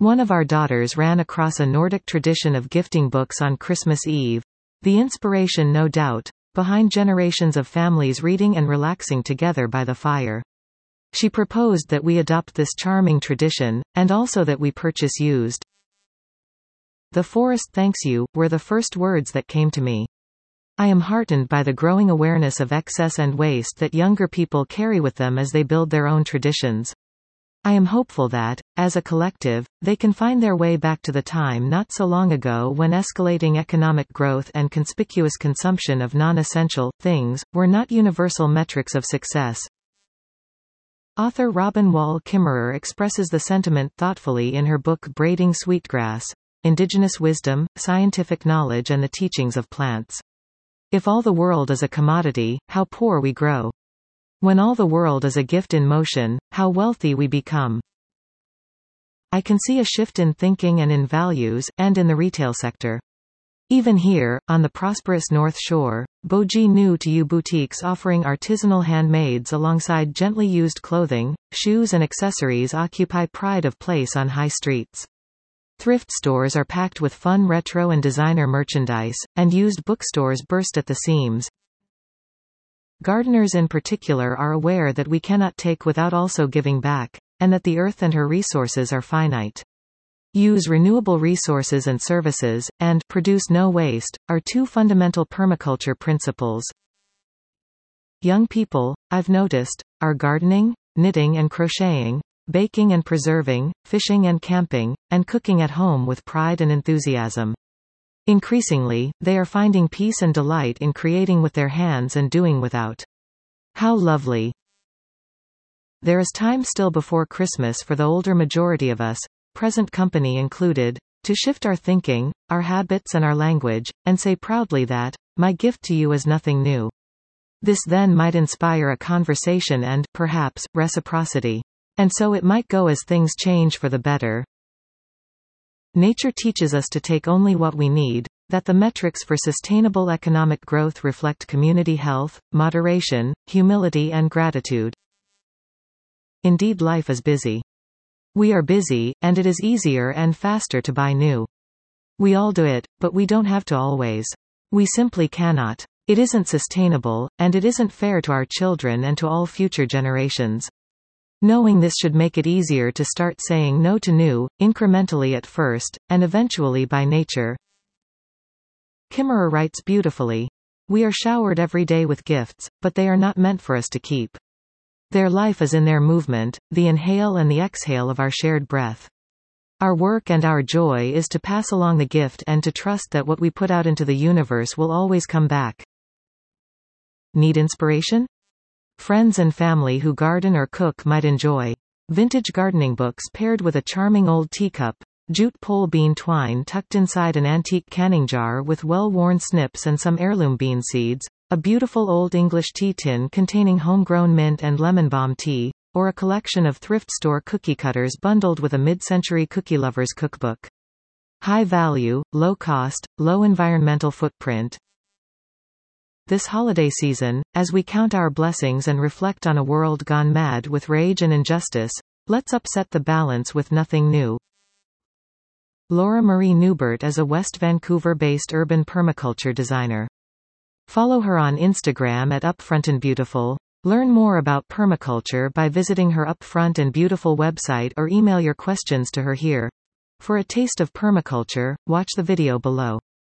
One of our daughters ran across a Nordic tradition of gifting books on Christmas Eve. The inspiration, no doubt, behind generations of families reading and relaxing together by the fire. She proposed that we adopt this charming tradition, and also that we purchase used. "The forest thanks you," were the first words that came to me. I am heartened by the growing awareness of excess and waste that younger people carry with them as they build their own traditions. I am hopeful that, as a collective, they can find their way back to the time not so long ago when escalating economic growth and conspicuous consumption of non-essential things were not universal metrics of success. Author Robin Wall Kimmerer expresses the sentiment thoughtfully in her book Braiding Sweetgrass: Indigenous Wisdom, Scientific Knowledge and the Teachings of Plants. If all the world is a commodity, how poor we grow. When all the world is a gift in motion, how wealthy we become. I can see a shift in thinking and in values, and in the retail sector. Even here, on the prosperous North Shore, Boji New to You boutiques offering artisanal handmaids alongside gently used clothing, shoes and accessories occupy pride of place on high streets. Thrift stores are packed with fun retro and designer merchandise, and used bookstores burst at the seams. Gardeners in particular are aware that we cannot take without also giving back, and that the earth and her resources are finite. Use renewable resources and services, and produce no waste, are two fundamental permaculture principles. Young people, I've noticed, are gardening, knitting and crocheting, baking and preserving, fishing and camping, and cooking at home with pride and enthusiasm. Increasingly, they are finding peace and delight in creating with their hands and doing without. How lovely! There is time still before Christmas for the older majority of us, present company included, to shift our thinking, our habits and our language, and say proudly that, "My gift to you is nothing new." This then might inspire a conversation and, perhaps, reciprocity. And so it might go as things change for the better. Nature teaches us to take only what we need, that the metrics for sustainable economic growth reflect community health, moderation, humility and gratitude. Indeed, life is busy. We are busy, and it is easier and faster to buy new. We all do it, but we don't have to always. We simply cannot. It isn't sustainable, and it isn't fair to our children and to all future generations. Knowing this should make it easier to start saying no to new, incrementally at first, and eventually by nature. Kimmerer writes beautifully. We are showered every day with gifts, but they are not meant for us to keep. Their life is in their movement, the inhale and the exhale of our shared breath. Our work and our joy is to pass along the gift and to trust that what we put out into the universe will always come back. Need inspiration? Friends and family who garden or cook might enjoy vintage gardening books paired with a charming old teacup, jute pole bean twine tucked inside an antique canning jar with well-worn snips and some heirloom bean seeds, a beautiful old English tea tin containing homegrown mint and lemon balm tea, or a collection of thrift store cookie cutters bundled with a mid-century cookie lover's cookbook. High value, low cost, low environmental footprint. This holiday season, as we count our blessings and reflect on a world gone mad with rage and injustice, let's upset the balance with nothing new. Laura Marie Newbert is a West Vancouver-based urban permaculture designer. Follow her on Instagram at Upfront and Beautiful. Learn more about permaculture by visiting her Upfront and Beautiful website or email your questions to her here. For a taste of permaculture, watch the video below.